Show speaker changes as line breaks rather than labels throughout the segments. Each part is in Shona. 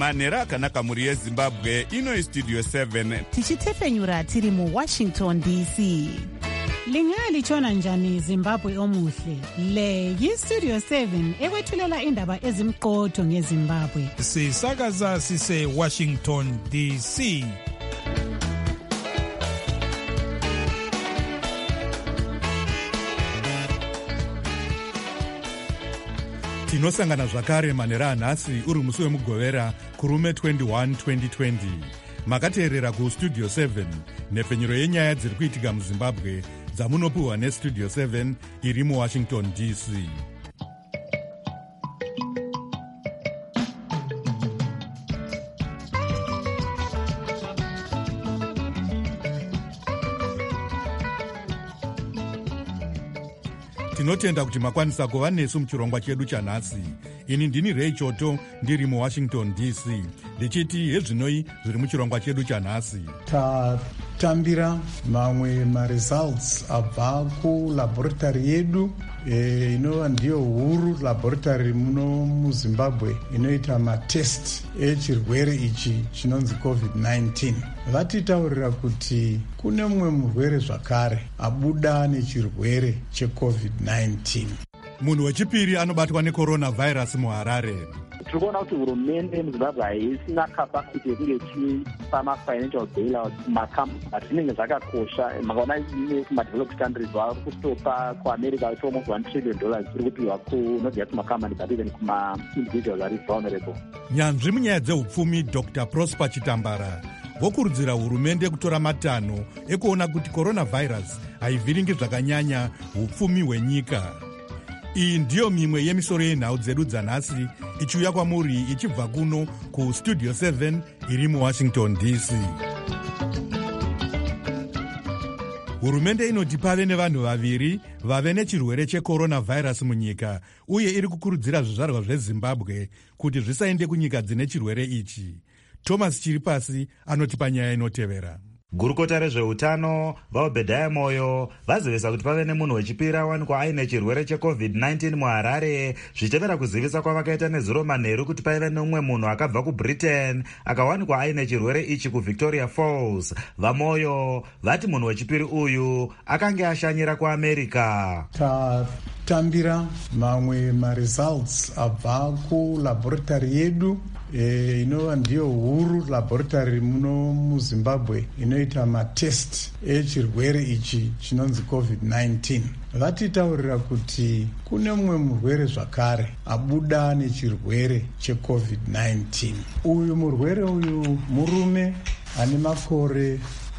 manhero akanaka mhuri yezimbabwe. Ino istudio 7
tichitefenyura tiri muwashington dc.
Lingalitshona njani Zimbabwe omuhle? Le yistudio 7 ekwethulela indaba ezimqotho ngeZimbabwe.
Sisakaza sise Washington DC.
Tinosangana zvakare manhero anhasi uri musi wemugovera kurume 21 2020. Makateerera kustudio 7 nhepfenyuro yenyaya dziri kuitika muzimbabwe dzamunopiwa nestudio 7 iri muwashington dc. Tinotenda kuti makwanisa kuva nesu muchirongwa chedu chanhasi. Ini ndini Ray Choto ndiri muwashington dc ndichiti hezvinoi zviri muchirongwa chedu chanhasi.
Tatambira mamwe maresults abva kulaboratory yedu inova ndiyo huru laboratory muno muzimbabwe inoita matest echirwere ichi chinonzi covid-19. Vatitaurira kuti kune mumwe murwere zvakare abuda nechirwere checovid-19.
Munhu wechipiri anobatwa necoronavirus muHarare.
Tiri kuona kuti hurumende muzimbabwe haisina capacity yekunge ichipa mafinancial bailout kumakambani zvinenge zvakakosha. Makaona ine kumadeveloped countries vari kustopa kuamerica vachiwa almost $1 trillion ziri kupiwa kunodya kumakambani but even kuma-individuals ari vulnerable.
Nyanzvi munyaya dzehupfumi Dr. Prosper Chitambara vokurudzira hurumende kutora matanho ekuona kuti coronavirus haivhiringi zvakanyanya hupfumi hwenyika. Iyi ndiyo mimwe yemisoro yenhau dzedu dzanhasi ichiuya kwamuri ichibva kuno kustudio 7 iri muwashington dc. Hurumende inoti pave nevanhu vaviri vave nechirwere checoronavirus munyika uye iri kukurudzira zvizvarwa zvezimbabwe kuti zvisaende kunyika dzine chirwere ichi. Thomas Chiripasi anotipa nyaya inotevera.
Gurukota rezveutano vaObhedhaya Moyo vazivisa kuti pave nemunhu wechipiri awanikwa aine chirwere cheCovid-19 muHarare, zvichitevera kuzivisa kwavakaita nezuro manheru kuti paive nomumwe munhu akabva kuBritain akawanikwa aine chirwere ichi kuVictoria Falls. VaMoyo vati munhu wechipiri uyu akange ashanyira kuAmerica.
Tatambira mamwe maresults abva kulaboratory yedu inova ndiyo huru laboratory muno muzimbabwe inoita matest echirwere ichi chinonzi covid-19. Vatitaurira kuti kune mumwe murwere zvakare abuda nechirwere checovid-19. Uyu murwere uyu murume ane makore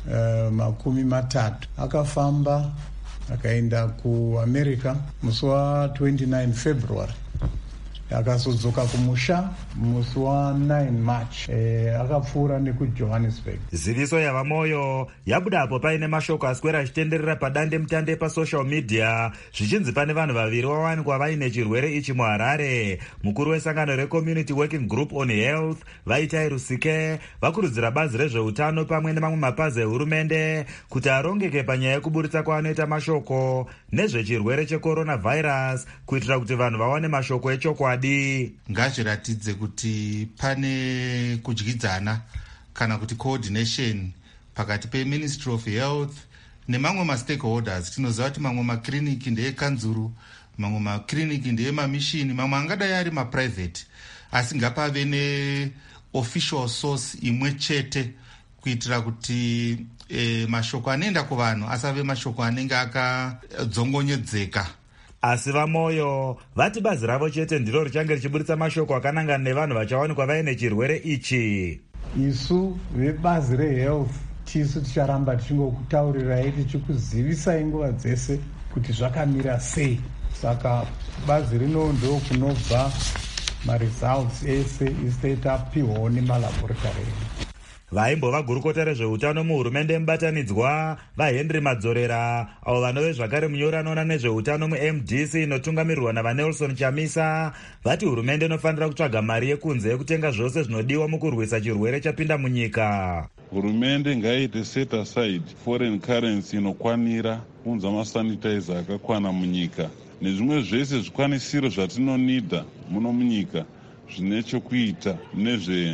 30 akafamba akaenda kuAmerica musi wa29 February akazodzoka kumusha musi wa9 March akapfuura nekuJohannesburg.
Ziviso yavaMoyo yabudapo paine mashoko aswera achitenderera padande mutande pasocial media zvichinzi pane vanhu vaviri vawanikwa vaine chirwere ichi muHarare. Mukuru wesangano reCommunity Working Group on Health Vaitai Rusike vakurudzira bazi rezveutano pamwe nemamwe mapazi ehurumende kuti arongeke panyaya yekuburitsa kwaanoita mashoko nezvechirwere checoronavirus kuitira kuti vanhu vawane mashoko echokwadi.
Ngazviratidze kuti pane kudyidzana kana kuti coordination pakati peMinistry of Health nemamwe mastakeholders. Tinoziva kuti mamwe makliniki ndeekanzuru, mamwe makliniki ndeemamishini, mamwe angadai ari maprivate, asi ngapave neofficial source imwe chete kuitira kuti mashoko anoenda kuvanhu asave mashoko anenge akadzongonyedzeka.
Asi vaMoyo vati bazi ravo chete ndiro richange richiburitsa mashoko akanangana nevanhu vachawanikwa vaine chirwere ichi.
Isu vebazi rehealth tisu ticharamba tichingokutaurirai tichikuzivisai nguva dzese kuti zvakamira sei. Saka bazi rino ndo kunobva maresults ese isati tapiwawo nemalaboratory.
Vaimbova gurukota rezveutano muhurumende mubatanidzwa vaHenry Madzorera avo vanove zvakare munyori anoona nezveutano muMDC inotungamirirwa navaNelson Chamisa vati hurumende inofanira kutsvaga mari yekunze yekutenga zvose zvinodiwa mukurwisa chirwere chapinda munyika.
Hurumende ngaiite set aside foreign currency inokwanira kunza masanitizer akakwana munyika nezvimwe zvese zvikwanisiro zvatinonida muno munyika zvine chokuita nezve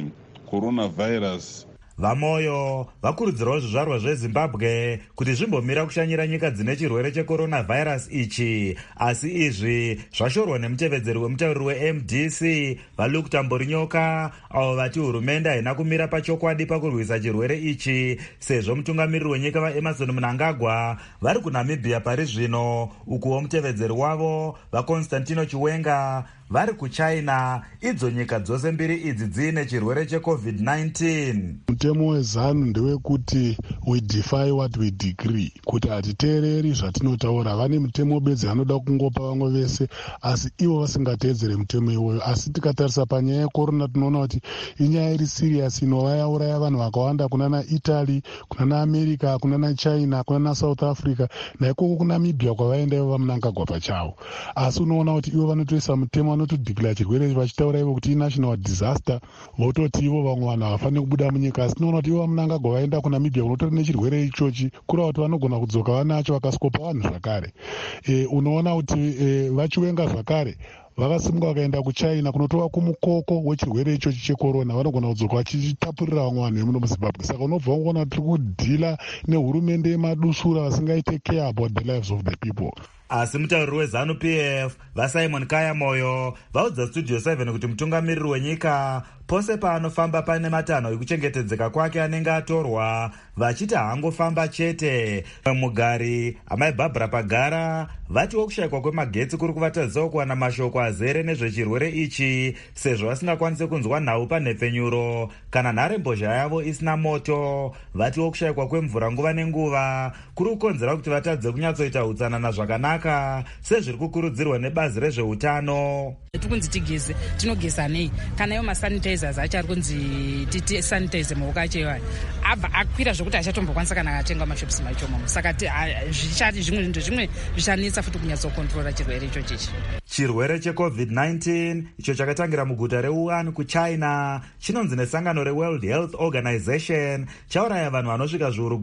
coronavirus.
Vamoyo vakurudzirawo zvizvarwa zveZimbabwe kuti zvimbomira kushanyira nyika dzine chirwere cheCoronavirus ichi, asi izvi zvashorwa nemutevedzeri wemutauriri weMDC vaLuke Tamborinyoka, avo vati hurumende haina kumira pachokwadi pakurwisa chirwere ichi, sezvo mutungamiriri wenyika vaEmerson Mnangagwa vari kuNamibia pari zvino, ukuwo mutevedzeri wavo vaConstantino Chiwenga vari kuChina, idzo nyika dzose mbiri idzi dziine chirwere cheCovid-19.
Mutemo wezanu ndewekuti we defy what we decree, kuti hatiteereri zvatinotaura. Vane mutemo bedzi vanoda kungopa vamwe vese, asi ivo vasingateedzere mutemo iwoyo. Asi tikatarisa panyaya yekorona tinoona kuti inyaya iri serious inova yauraya vanhu vakawanda kunana Italy, kunana America, kunana China, kunana South Africa, naikoko kuNamibia kwavaenda ivo vaMnangagwa pachavo. Asi unoona kuti ivo vanotoisa mutemo, vanotodeclare chirwere vachitaura ivo kuti national disaster, vototi ivo vamwe vanhu havafaniri kubuda munyika. Asi tinoona kuti ivo vaMnangagwa vaenda kuNamibia kunotori nechirwere ichochi, kura kuti vanogona kudzoka vanacho vakaskopa vanhu zvakare. Unoona kuti vaChiwenga zvakare vakasimuka vakaenda kuChina kunotova kumukoko wechirwere ichochi chekorona, vanogona kudzoka vachitapurira vamwe vanhu vemuno muZimbabwe. Saka unobva kuona tiri kudhila nehurumende yemadusura vasingaite care about the lives of the people.
Asi mutauriri weZanu PF vaSimon Kaya Moyo vaudza Studio 7 kuti mutungamiriri wenyika pose paanofamba pane matanho ekuchengetedzeka kwake anenge atorwa, vachiti haangofamba chete. Mugari amai Barbara Pagara vatiwo kushayikwa kwemagetsi kuri kuvatadzisa kuwana mashoko azere nezvechirwere ichi, sezvo vasingakwanisi kunzwa nhau panhepfenyuro kana nharembozha yavo isina moto. Vatiwo kushayikwa kwemvura nguva nenguva kuri kukonzera kuti vatadze kunyatsoita utsanana zvakanaka sezviri kukurudzirwa nebazi rezveutano.
Tikunzi tigeze, tinogeza nei? Kana yo masanitizers achari kunzi titi sanitize maoko acho abva akwira zvokuti achatombokwanisa kana akatenga mashopisi machomo. Saka zvichati zvimwe zvichanetsa futi kunyatsokontrola chirwere ichochi.
Chirwere cheCovid-19 icho chakatangira muguta reWuhan kuChina chinonzi nesangano reWorld Health Organization chauraya vanhu vanosvika zviuru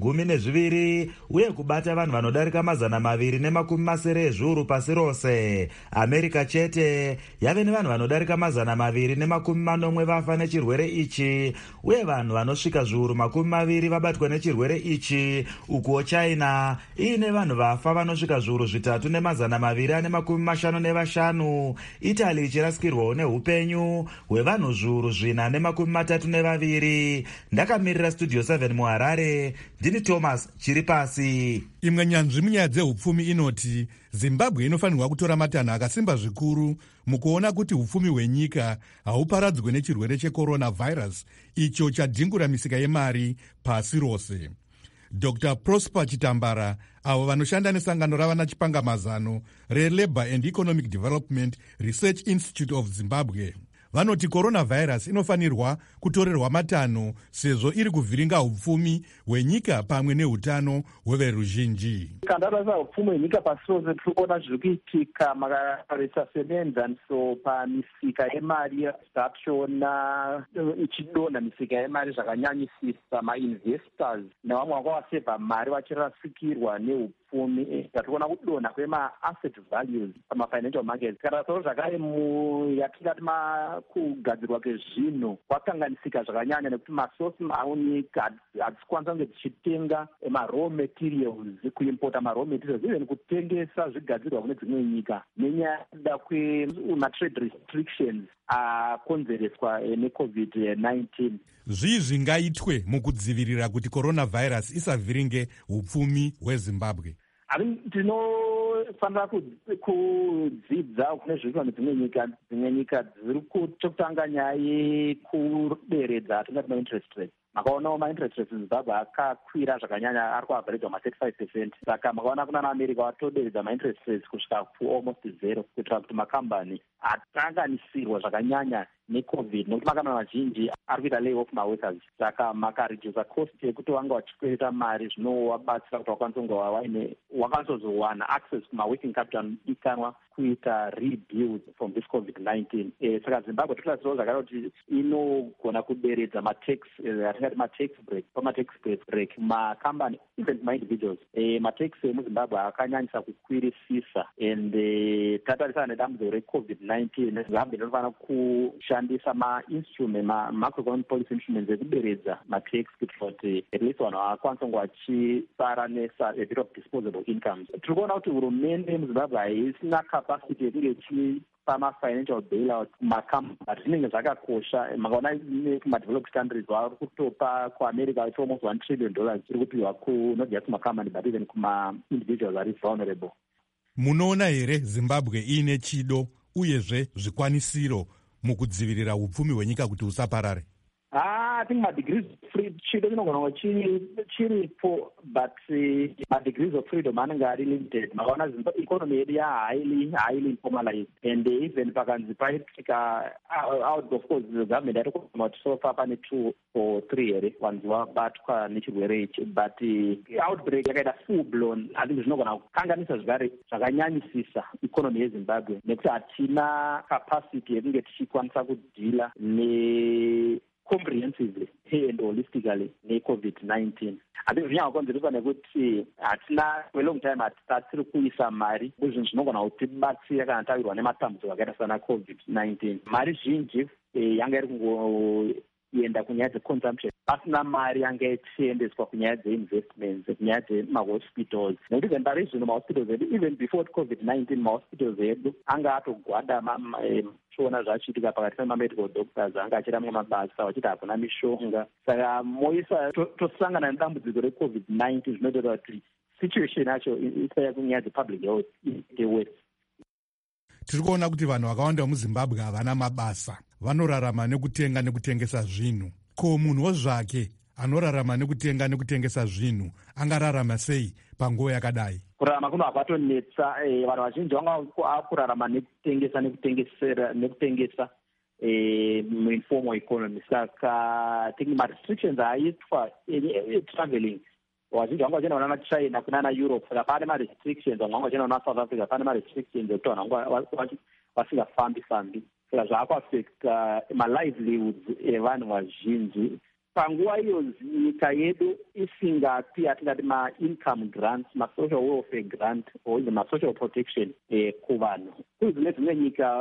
12 uye kubata vanhu vanodarika 270 ezviuru pasi rose. America chete yave nevanhu vanodarika 240 vafa nechirwere ichi, uye vanhu vanosvika zviuru 20 vabatwa nechirwere ichi. Ukuwo China iine vanhu vafa vanosvika zviuru 3,255. Italy ichirasikirwawo neupenyu hwevanhu zviuru 432. Ndakamirira Studio 7 muHarare, ndini Thomas Chiripasi.
Imwe nyanzvi munyaya dzehupfumi inoti Zimbabwe inofanirwa kutora matanho akasimba zvikuru mukuona kuti hupfumi hwenyika hauparadzwe nechirwere cheCoronavirus icho chadhingura misika yemari pasi rose. Dr. Prosper Chitambara, avo vanoshanda nesangano ravana chipangamazano reLabour and Economic Development Research Institute of Zimbabwe, vanoti coronavirus inofanirwa kutorerwa matanho sezvo iri kuvhiringa hupfumi hwenyika pamwe neutano hweveruzhinji.
Kandarasa hupfumi hwenyika pasi rose tiri kuona zviri kuitika makatarisa semenzaniso pamisika yemari zvachiona ichidonha misika yemari zvakanyanyisisa. Mainvestors nevamwe vakavasevha mari vachirasikirwa nehupfumi. Tationa kudonha kwema-asset values pamafinancial markets. Kandarasa zvakare yatingati kugadzirwa kwezvinhu kwakanganisika zvakanyanya nekuti masosi aunyika hadzikwanisa kunge dzichitenga ma-raw materials, kuimpota ma-raw materials, even kutengesa zvigadzirwa kune dzimwe nyika nenyaya yekuda kwema-trade restrictions akonzereswa neCovid-19.
Zvii zvingaitwe mukudzivirira kuti coronavirus isavhiringe hupfumi hweZimbabwe? Tinofanira
kudzidza kune zviriitwa nedzimwe nyika. Dzimwe nyika dziri kutotanga nyaya yekuderedza atingati ma-interest rates. Makaonawo ma-interest rates muZimbabwe akakwira zvakanyanya, ari kuavherejwa ma-35%. Saka makaona kunana America vatoderedza ma-interest rates kusvika almost 0 kuitira kuti makambani akanganisirwa zvakanyanya neCovid, nekuti makambani mazhinji ari kuita lay off maworkers. Saka makaredusa cost yekuti vanga vachikwereta mari zvinovabatsira kuti vakwanise kunge wakanisozowana access kuma-working capital anodikanwa kuita rebuild from this COVID-19. Saka Zimbabwe totarasirawo zvakare kuti inogona kuderedza ma-tax, atingati ma-tax break, pama-tax break makambani, even ma-individuals. Ma-tax emuZimbabwe akanyanyisa kukwirisisa, and tatarisana nedambudziko reCovid-19, Zimbabwe inofanira kushanda kushandisa ma-instrument macroeconomic policy instruments ekuderedza matax kuitira kuti at least vanhu vakwanisa kunge vachisara a bit of disposable incomes. Tiri kuona kuti hurumende yemuzimbabwe haisina capacity yekunge pama-financial bailout kumakambani zvinenge zvakakosha. Makaona kuma-developed countries vari kutopa kuamerica vaiti almost $1 trillion iri kupiwa not just kumakambani but even kuma-individuals ari vulnerable.
Munoona here Zimbabwe iine chido uyezve zvikwanisiro mukudzivirira upfumi hwenyika kuti usaparare?
I think ma-degrees of freedom chido chinogona kunge chiripo but ma-degrees of freedom anenge ari limited. Makaona economy yedu highly informalized and even pakanzi paitika out of course the government ari kuona kuti so far pane 2 or 3 here vanhu vabatwa nechirwere ichi but outbreak yakaita full blown I think zvinogona kukanganisa zvigare zvakanyanyisisa economy yeZimbabwe nekuti hatina capacity yekunge tichikwanisa kudhila comprehensively and holistically ne-COVID-19. I think zvinyangakonzeresa nekuti hatina long time hatisiri kuisa mari kuzvinhu zvinogona kutibatsira kana tawirwa nematambudziko akaita sana COVID-19. Mari zhinji yanga iri kungoenda kunyaya dzeconsumption, pasina mari yanga ichiendeswa kunyaya dzeinvestments, kunyaya dzemahospitals. Nekuti zembari zvino mahospitals edu even before COVID-19 mahospitals edu anga atogwada tiona zvachiitika pakati pemamedical doctors anga achiramba mabasa vachiti hakuna mishonga. Saka moisa tosangana nedambudziko reCOVID-19 zvinoita kuti situation yacho isaya kunyaya dzepublic health iite worse.
Tiri kuona kuti vanhu vakawanda muZimbabwe havana mabasa, vanorarama nekutenga nekutengesa zvinhu. Ko munhuwo zvake anorarama nekutenga nekutengesa zvinhu angararama sei panguva yakadai?
Kurarama kuno hakatonetsa. Vanhu vazhinji vanga kurarama nekutengesa muinformal economy. Saka ma-restrictions aitwa traveling vazhinji vanga vachenda kuna China kunana Europe. Saka pane ma-restrictions vamwe vanga vachenda kuna South Africa pane ma-restrictions ekuti vanhu vanga vasingafambi. Saka zvaakuaffecta ma-livelihoods evanhu vazhinji. Panguva iyo nyika yedu isingapi atingati ma-income grants, ma-social welfare grant or even ma-social protection kuvanhu. Kune dzimwe nyika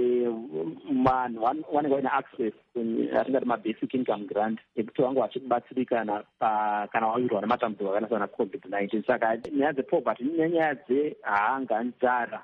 vanhu vanenge vaine access atingati ma-basic income grant ekuti vange vachibatsirikana kana wawirwa nematambudziko akaita sana COVID-19. Saka nyaya dzepoverty nenyaya dzehanga, nzara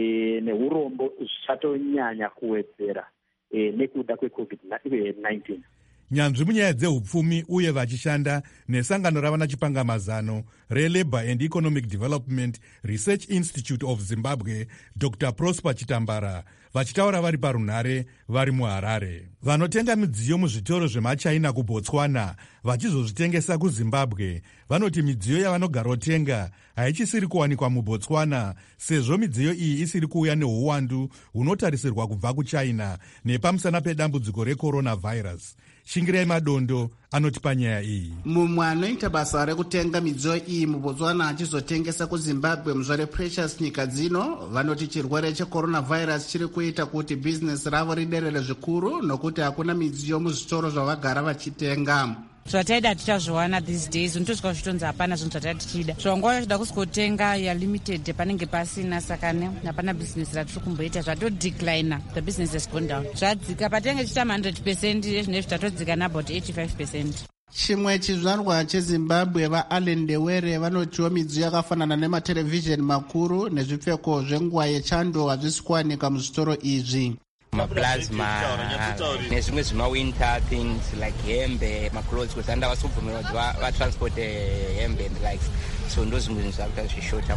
neurombo zvichatonyanya kuwedzera nekuda kweCOVID-19.
Nyanzvi munyaya dzehupfumi uye vachishanda nesangano ravana chipangamazano reLabour and Economic Development Research Institute of Zimbabwe, Dr. Prosper Chitambara, vachitaura vari parunhare vari muHarare. Vanotenga midziyo muzvitoro zvemaChina kuBotswana vachizozvitengesa kuZimbabwe vanoti midziyo yavanogarotenga haichisiri kuwanikwa muBotswana sezvo midziyo iyi isiri kuuya neuwandu hunotarisirwa kubva kuChina nepamusana pedambudziko recoronavirus. Shingirai Madondo anoti panyaya iyi.
Mumwe anoita basa rekutenga midziyo iyi muBotswana achizotengesa kuZimbabwe muzvare Precious nyika dzino vanoti chirwere checoronavirus chiri kuita kuti business ravo riderere zvikuru nokuti hakuna midziyo muzvitoro zvavagara vachitenga.
Zvataida tichazviwana these days unotosvika zvitonzi hapana zvinhu zvatida tichida zvangwa zvida kusikotenga ya limited panenge pasina saka hapana business ratiri kumboita zvatodecline. The business has gone down. Zvadzika patenge chita 100% yezvine zvitatodzika nabout 85%.
Chimwe chizvarwa cheZimbabwe vaAllen Ndewere vanotiwo midziyo yakafanana nematelevision makuru nezvipfeko zvenguva yechando hazvisi kuwanika muzvitoro izvi.
Maplasma nezvimwe zvimawinter things like hembe, maclothes kuti anda vasubvumirwa kuti vatransport hembe and likes. So ndo zvimwe zvakuita zvishota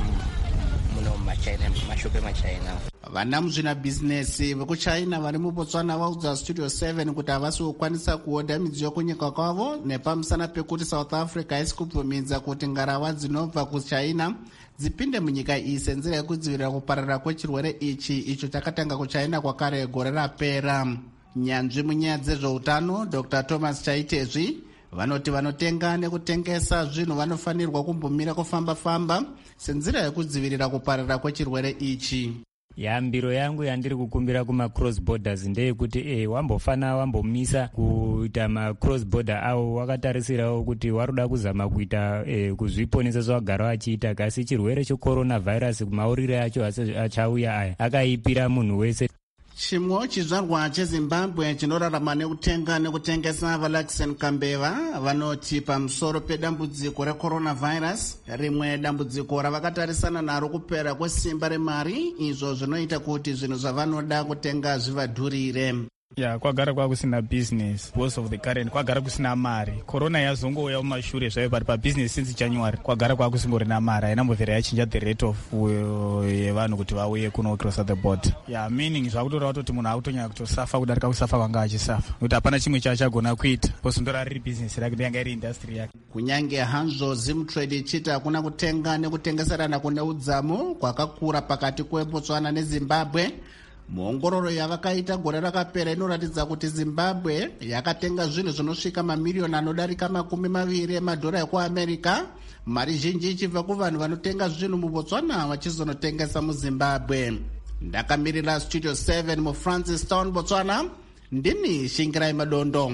muno muMachina, mashopu eMachina.
Vana muzvina bhizinesi vekuChina vari muBotswana vaudza Studio 7 kuti havasi kukwanisa kuoda midziyo kunyika kwavo nepamusana pekuti South Africa haisi kubvumidza kuti ngarava dzinobva kuChina dzipinde munyika iyi senzira yekudzivirira kupararira kwechirwere ichi icho chakatanga kuChina kwakare gore rapera. Nyanzvi munyaya dzezveutano Dr. Thomas Chaitezvi vanoti vanotenga nekutengesa zvinhu vanofanirwa kumbomira kufamba-famba senzira yekudzivirira kupararira kwechirwere ichi.
Yambiro yangu yandiri kukumbira kuma-cross borders ndeyekuti wambofana wambomisa kuita ma-cross border avo wakatarisirawo kuti waruda kuzama kuita kuzviponesa zvawagara wachiita kasi chirwere checoronavirus maurire acho achauya aya akaipira munhu wese.
Chimwe chizvarwa chezimbabwe chinorarama nekutenga nekutengesa valaxen kambeva vanoti pamusoro pedambudziko recoronavirus, rimwe dambudziko ravakatarisana naro kupera kwesimba remari, izvo zvinoita kuti zvinhu zvavanoda kutenga zvivadhurire.
Kwagara kwakusina business because of the current, kwagara kusina mari. Corona yazongouya mumashure zvayo, but pabusiness since January kwagara kwakusingorina mari, hainambovhera yachinja the rate of yevanhu kuti vauye kuno cross the border. Meaning zvakutora kutoti munhu akutonyanya kutosafa kudarika kusafa kwanga achisafa, kuti hapana chimwe chaachagona kuita because ndora riri business rake ndiyanga iri industry yake.
Kunyange hanzvo Zimtrade ichiti hakuna kutenga nekutengeserana kune udzamu kwakakura pakati kweBotswana neZimbabwe, muongororo yavakaita gore rakapera inoratidza kuti Zimbabwe yakatenga zvinhu zvinosvika mamiliyoni anodarika 20 emadhora ekuAmerica, mari zhinji ichibva kuvanhu vanotenga zvinhu muBotswana vachizonotengesa muZimbabwe. Ndakamirira Studio 7 muFrancistown, Botswana, ndini Shingirai Madondo.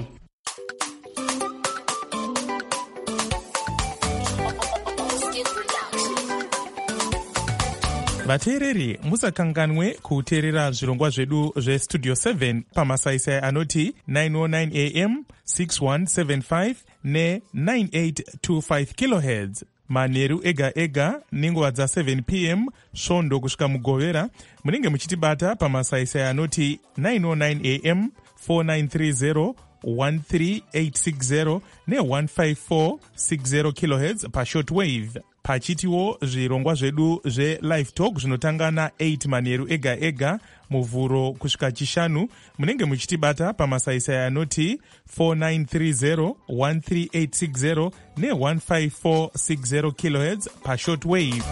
vateereri musakanganwe kuteerera zvirongwa zvedu zvestudio 7 pamasaisai anoti 909 am 6175 ne9825 kilohertz manheru ega ega nenguva dza7 pm svondo kusvika mugovera. munenge muchitibata pamasaisai anoti 909 am 4930 13860 ne15460 kilohertz pashortwave. pachitiwo zvirongwa zvedu zvelive talk zvinotanga na8 manheru ega ega muvhuro kusvika chishanu. munenge muchitibata pamasaisai anoti 4930 13860 ne15460 kilohertz pashortwave.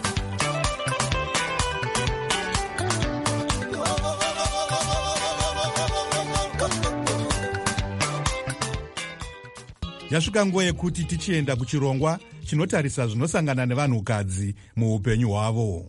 yasvika nguva yekuti tichienda kuchirongwa chinotarisa zvinosangana nevanhukadzi muupenyu hwavo.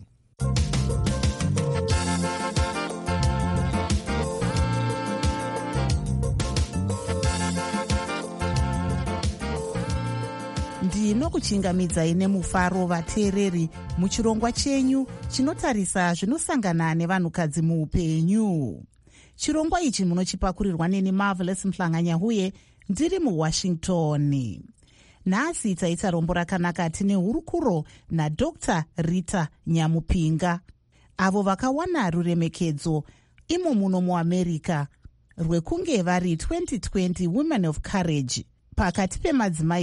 ndinokuchingamidzai nemufaro vateereri muchirongwa chenyu chinotarisa zvinosangana nevanhukadzi muupenyu. chirongwa ichi munochipakurirwa neni Marvelous Mhlanganya-Huye ndiri muWashington. nhasi taita rombo rakanaka tine hurukuro naDr. Rita Nyamupinga, avo vakawana ruremekedzo imo muno muAmerica rwekunge vari 2020 Women of Courage pakati pemadzimai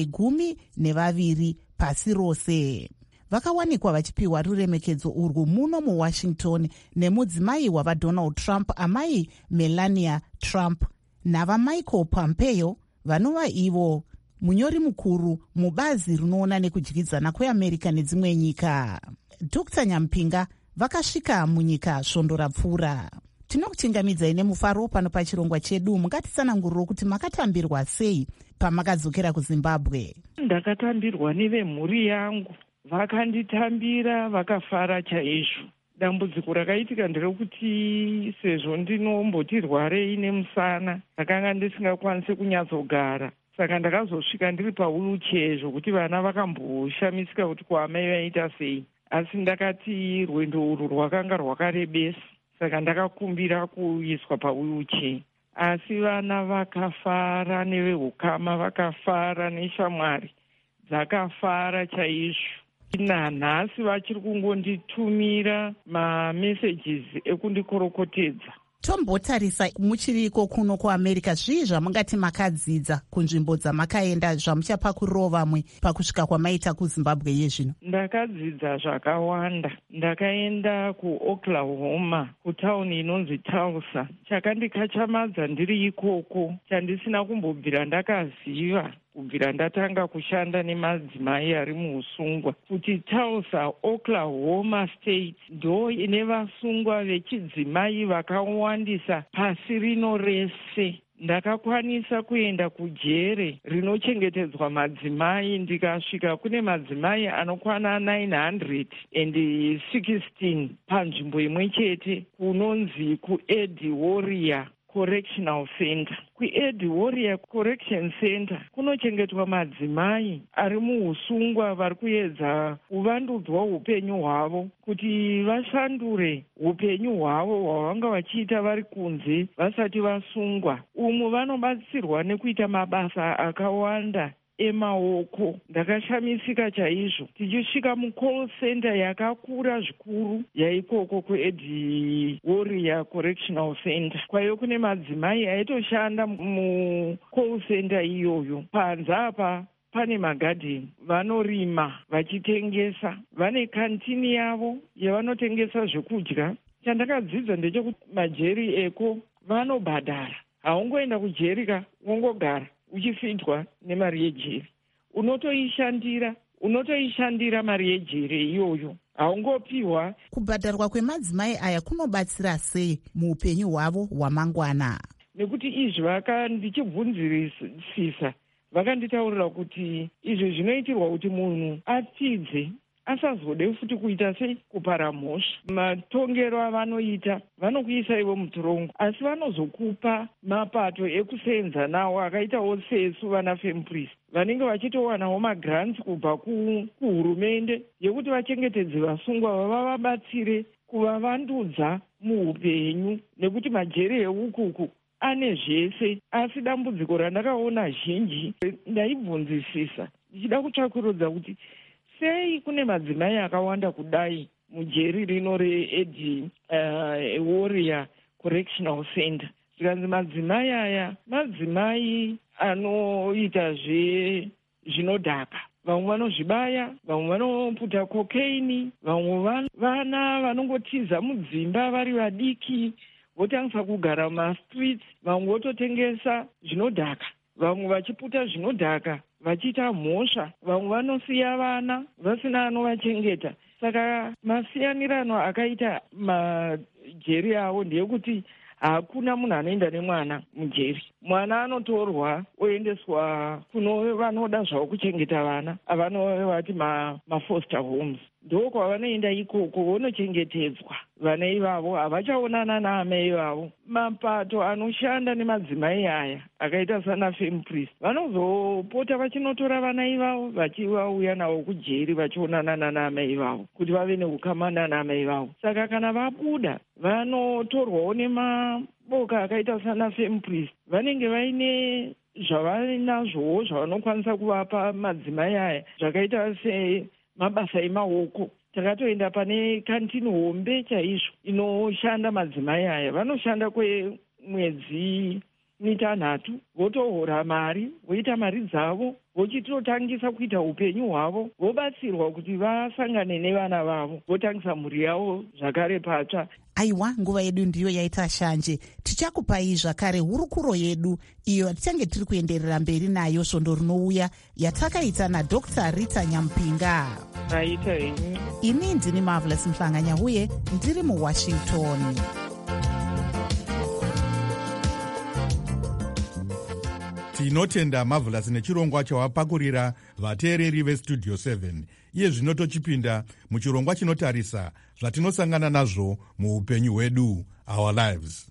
12 pasi rose. vakawanikwa vachipiwa ruremekedzo urwu muno muWashington nemudzimai wavaDonald Trump, amai Melania Trump, navaMichael Pompeo, vanova ivo munyori mukuru mubazi rinoona nekudyidzana kweAmerica nedzimwe nyika. Dr. Nyamupinga vakasvika munyika svondo rapfuura. tinokuchingamidzai nemufaro pano pachirongwa chedu. mungatitsananguriro kuti makatambirwa sei pamakadzokera kuZimbabwe?
ndakatambirwa nevemhuri yangu, vakanditambira vakafara chaizvo. dambudziko rakaitika nderekuti sezvo ndinomboti rwarei nemusana, ndakanga ndisingakwanisi kunyatsogara, saka ndakazosvika ndiri pawheelchair zvokuti vana vakamboshamisika kuti kwaamai vaita sei. asi ndakati rwendo urwu rwakanga rwakarebesa, saka ndakakumbira kuiswa pawheelchair. asi vana vakafara, nevehukama vakafara, neshamwari dzakafara chaizvo. nanhasi vachiri kungonditumira mamessages ekundikorokotedza.
tombotarisa muchiriko kuno kuAmerica, zvii zvamungati makadzidza kunzvimbo dzamakaenda zvamuchapakuriro vamwe pakusvika kwamaita kuZimbabwe yezvino?
ndakadzidza zvakawanda. ndakaenda kuOklahoma, kutauni inonzi Tulsa. chakandikachamadza ndiri ikoko, chandisina kumbobvira ndakaziva kubvira ndatanga kushanda nemadzimai ari muusungwa, kuti Tulsa, Oklahoma State ndo ine vasungwa vechidzimai vakawandisa pasi rino rese. ndakakwanisa kuenda kujere rinochengetedzwa madzimai, ndikasvika kune madzimai anokwana 916 panzvimbo imwe chete, kunonzi kuEddy Warrior Correctional Center. Ed Warrior Correction Center kunochengetwa madzimai ari muusungwa vari kuedza kuvandudzwa upenyu hwavo kuti vashandure upenyu hwavo hwavanga vachiita vari kunze vasati vasungwa. Umu vanobatsirwa nekuita mabasa akawanda emaoko. Ndakashamisika chaizvo tichisvika mucall center yakakura zvikuru yaikoko kuEd Warrior Correctional Center. Kwaiyo kune madzimai aitoshanda mucall center iyoyo. Panze apa pane magadheni, vanorima vachitengesa, vane kantini yavo yavanotengesa zvekudya. Chandakadzidza ndechekuti majeri eko vanobhadhara. Haungoenda kujerika wongogara uchifidwa nemari yejeri. Unotoishandira mari yejeri iyoyo. Haungopiwa.
Kubhadharwa kwemadzimai aya kunobatsira sei muupenyu hwavo hwamangwana?
Nekuti izvi ndichibvunzirisisa vakanditaurira kuti izvi zvinoitirwa kuti munhu atidze asazode futi kuita sei kupara mhosva. Matongero avanoita vanokuisa ivo mutorongo, asi vanozokupa mapato ekusenza nawo akaitawo sesu vana FEMPRIS vanenge vachitowanawo magrants kubva kuhurumende yekuti vachengetedze vasungwa vavabatsire kuvavandudza muupenyu, nekuti majeri eukuku ane zvese. Asi dambudziko randakaona zhinji ndaibvunzisisa ndichida kutsvakurudza kuti sei kune madzimai akawanda kudai mujeri rino reEd Warrior Correctional Center. Tikanzi madzimai aya madzimai anoita zvinodhaka. Vamwe vanozvibaya, vamwe vanoputa kokaini, vamwe vana vanongotiza mudzimba vari vadiki votangisa kugara mumastreets, vamwe vototengesa zvinodhaka, vamwe vachiputa zvinodhaka vachiita mhosva, vamwe vanosiya vana vasina anovachengeta. Saka masiyanirano akaita majeri avo ndeyekuti hakuna munhu anoenda nemwana mujeri. Mwana anotorwa oendeswa kuno vanoda zvavo kuchengeta vana avanovati mafoster homes. Ndokwavanoenda ikoko vonochengetedzwa. Vana ivavo havachaonana naamai vavo. Mapato anoshanda nemadzimai aya akaita sana FEMPRIS vanozopota vachinotora vana ivavo vachivauya navo kujeri vachionana naamai vavo kuti vave neukama naamai vavo. Saka kana vabuda vanotorwawo nemaboka akaita sana FEMPRIS. Vanenge vaine zvavanazvowo zvavanokwanisa kuvapa madzimai aya zvakaita semabasa emaoko. Takatoenda pane kantini hombe chaizvo inoshanda madzimai aya. Vanoshanda kwemwedzi mitanhatu votohora mari, voita mari dzavo, vochitotangisa kuita upenyu hwavo, vobatsirwa kuti vasangane nevana vavo, votangisa mhuri yavo zvakare patsva.
Aiwa, nguva yedu ndiyo yaita shanje. Tichakupai zvakare hurukuro yedu iyo tichange tiri kuenderera mberi nayo svondo rinouya yatakaita naDr. Rita Nyampinga.
Aita henyu.
Ini ndini Marvelous Mhlanganya uye ndiri muWashington.
Tinotenda Marvelous nechirongwa chawapakurira vateereri veStudio 7. Iye zvino tochipinda muchirongwa chinotarisa zvatinosangana nazvo muupenyu hwedu, our lives.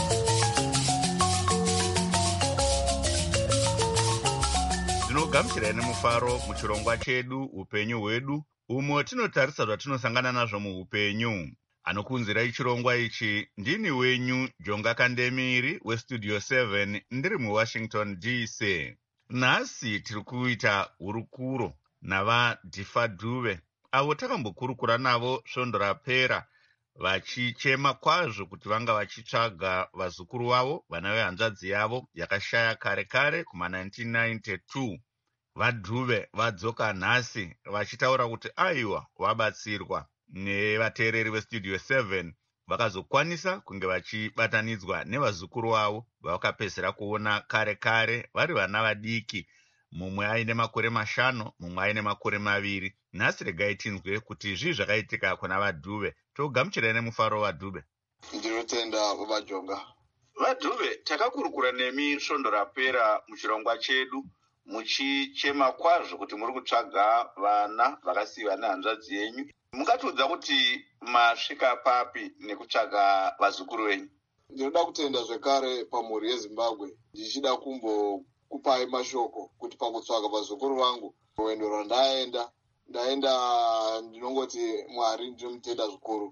Tinogamuchirai nemufaro muchirongwa chedu upenyu hwedu, umo tinotarisa zvatinosangana nazvo muupenyu. Anokunzirai chirongwa ichi ndini wenyu Jonga Kandemiri weStudio 7 ndiri muWashington DC. Nhasi tiri kuita hurukuro navaDhifa Dube avo takambokurukura navo svondo rapera vachichema kwazvo kuti vanga vachitsvaga vazukuru vavo, vana vehanzvadzi yavo yakashaya kare kare kuma1992. VaDhube vadzoka nhasi vachitaura kuti aiwa vabatsirwa nevateereri veStudio 7 vakazokwanisa kunge vachibatanidzwa nevazukuru vavo vavakapedzera kuona kare kare vari vana vadiki, mumwe aine makore 5, mumwe aine makore 2. Nhasi regai tinzwe kuti zvii zvakaitika kuna vaDhube. Togamuchirai nemufaro vaDhube.
Ndinotenda baba Jonga.
VaDhube, takakurukura nemi svondo rapera muchirongwa chedu muchichema kwazvo kuti muri kutsvaga vana vakasiyiwa nehanzvadzi yenyu. Mungatiudza kuti masvika papi nekutsvaga vazukuru venyu?
ndinoda kutenda zvekare pamhuri yezimbabwe ndichida kumbokupai mashoko kuti pakutsvaga vazukuru vangu rwendo rwandaenda ndinongoti Mwari ndinomutenda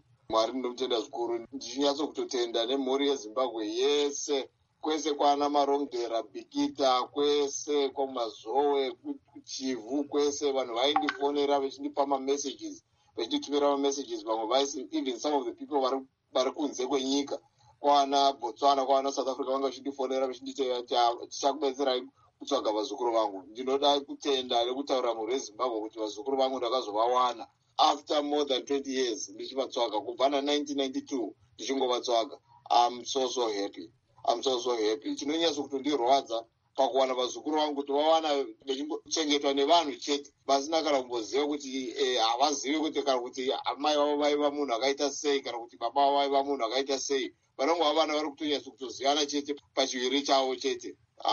zvikuru ndichinyatsokutotenda nemhuri yezimbabwe yese, kwese kwana marongera bikita, kwese kwamazowe kuchivhu, kwese vanhu vaindifonera vechindipa mamessages, vechinditumira mamessages, vamwe vaisi even some of the people vari kunze kwenyika, kwana Botswana, kwana South Africa, vanga vechindifonera vechinditeva tichakubetserai kutsvaga vazukuru vangu. Ndinoda kutenda nekutaura mhuri yezimbabwe kuti vazukuru vangu ndakazovawana after more than 20 years ndichivatsvaga kubva na1992 ndichingovatsvaga. I'm so happy. Chinonyatso kutondirwadza pakuwana vazukuru vangu kuti vawana vechingochengetwa nevanhu chete vasina kana kumboziva kuti havazivi kuti kana kuti amai vavo vaiva munhu akaita sei kana kuti baba vavo vaiva munhu akaita sei. Vanonga vana vari kutonyatso kutozivana chete pachiviri chavo chete.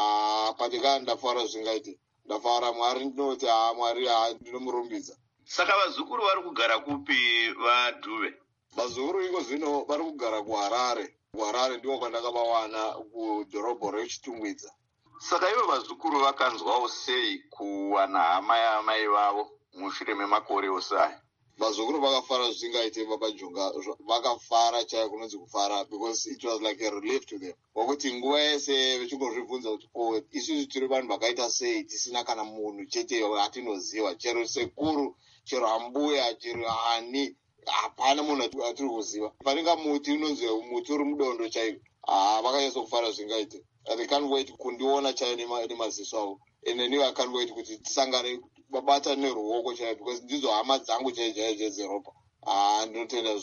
Patika ndafara zvingaite, ndafara. Mwari ndinoti Mwari ndinomurumbidza.
Saka vazukuru vari kugara kupi vaDhube?
Vazukuru iko zvino vari kugara kuHarare. kuHarare ndiko kwandakavawana kudhorobha reChitungwiza.
Saka ivo vazukuru vakanzwawo sei kuwana hama yaamai vavo mushure memakore ose aya?
Vazukuru vakafara zvisingaite Baba Jonga, vakafara chaiyo kunonzi kufara, because it was like a relief to them. Wakuti nguva yese vechingozvibvunza kuti isusu tiri vanhu vakaita sei tisina kana munhu chete atinoziva, chero sekuru, chero ambuya, chero ani, hapana munhu atiri kuziva. Paringa muti unonzi muti uri mudondo chaiyo. Vakanyatso kufara zvingaite. They can't wait kundiona chaiyo nemaziso avo. And then I can't wait kuti tisangane babata neruoko chaiyo, because ndidzo hama dzangu chaiyo dzeropa. Ndinotenda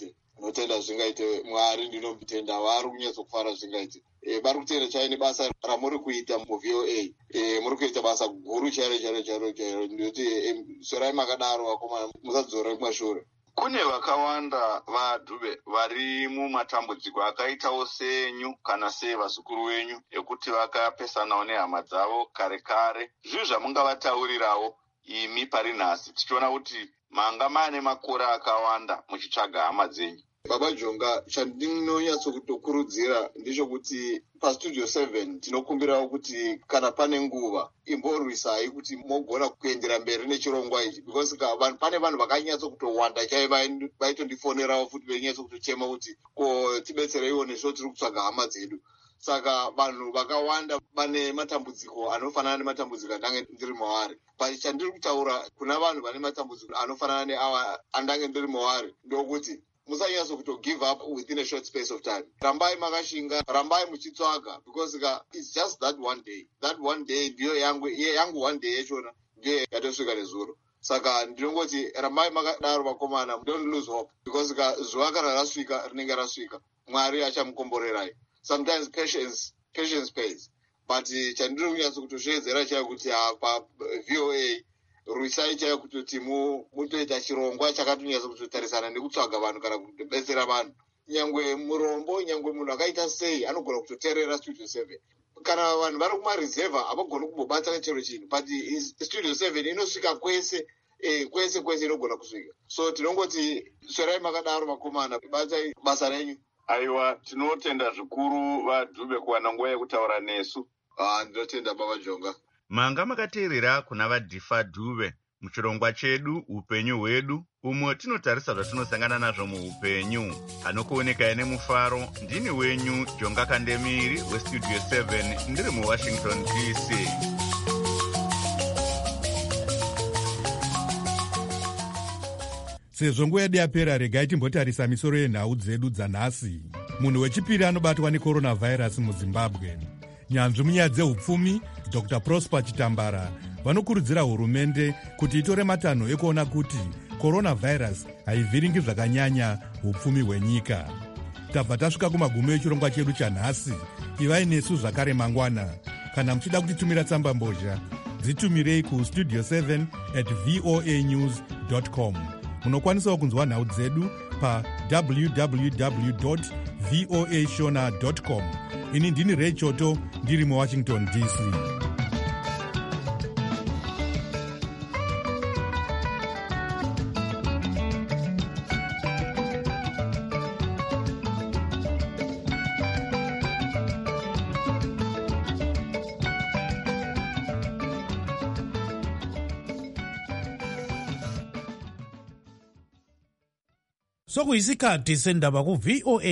zvisingaite. Mwari ndinomutenda, vari kunyatso kufara zvisingaite. Vari kutenda chaiyo nebasa ramuri kuita muVOA. Muri kuita basa guru chaiyo. Ndoti sorai makadaro vakomana, musadzorere kumashure.
Kune vakawanda vaDhube vari mumatambudziko akaitawo senyu kana sevazukuru venyu ekuti vakapesanawo nehama dzavo kare. Zvinhu zvamungavataurirawo imi pari nhasi tichiona kuti manga maane makore akawanda muchitsvaga hama dzenyu?
Baba Jonga, chandinonyatso kutokurudzira ndichokuti paStudio 7 tinokumbirawo kuti kana pane nguva imborwisai kuti mogona kuendera mberi nechirongwa ichi, because pane vanhu vakanyatso kutowanda chaiyo vaitondifonerawo futi veinyatso kutochema kuti tibetsereiwo nesvo tiri kutsvaga hama dzedu. Saka vanhu vakawanda vane matambudziko anofanana nematambudziko andange ndiri mavari. Chandiri kutaura kuna vanhu vane matambudziko anofanana neawa andange ndiri mavari ndokuti musanyatso kuto give up within a short space of time. Rambai makashinga, rambai muchitsvaga, because it's just that one day. That one day ndiyo yangu one day yachona ndiyo yatosvika nezuro. Saka ndinongoti rambai makadaro vakomana, don't lose hope, because zuva kana rasvika rinenge rasvika, Mwari achamukomborerai. Sometimes patience pays. But chandiri kunyatso kutozviedzera chaiyo kuti paVOA rwisai chaiyo kutoti mutoita chirongwa chakatonyatso kutotarisana nekutsvaga vanhu kana kutobetsera vanhu. Nyangwe murombo, nyangwe munhu akaita sei anogona kutoteerera Studio 7. Kana vanhu vari kumarizevha havagoni kumbobatana chero chinhu, but Studio 7 inosvika kwese inogona kusvika. So tinongoti swerai makadaro vakomana, batai basa renyu.
Aiwa, tinotenda zvikuru vaDhube kuwana nguva yekutaura nesu.
Ndinotenda Baba Jonga.
Manga makateerera kuna vaDhifa Dhube muchirongwa chedu upenyu hwedu, umwe tinotarisa zvatinosangana nazvo muupenyu. Anokuonekai nemufaro ndini wenyu Jonga Kandemiri weStudio 7 ndiri muWashington DC.
Sezvo nguva yedu yapera, regai timbotarisa misoro yenhau dzedu dzanhasi. Munhu wechipiri anobatwa necoronavhairasi muZimbabwe. Nyanzvi munyaya dzeupfumi Dr. Prosper Chitambara vanokurudzira hurumende kuti itore matanho ekuona kuti coronavhairasi haivhiringi zvakanyanya upfumi hwenyika. Tabva tasvika kumagumo echirongwa chedu chanhasi. Ivai nesu zvakare mangwana. Kana muchida kutitumira tsamba mbozha, dzitumirei kustudio7@voanews.com. Munokwanisawo kunzwa nhau dzedu pa www.voashona.com. Ini ndini Ray Choto ndiri muWashington DC.
sokuyisikhathi sendaba ku-VOA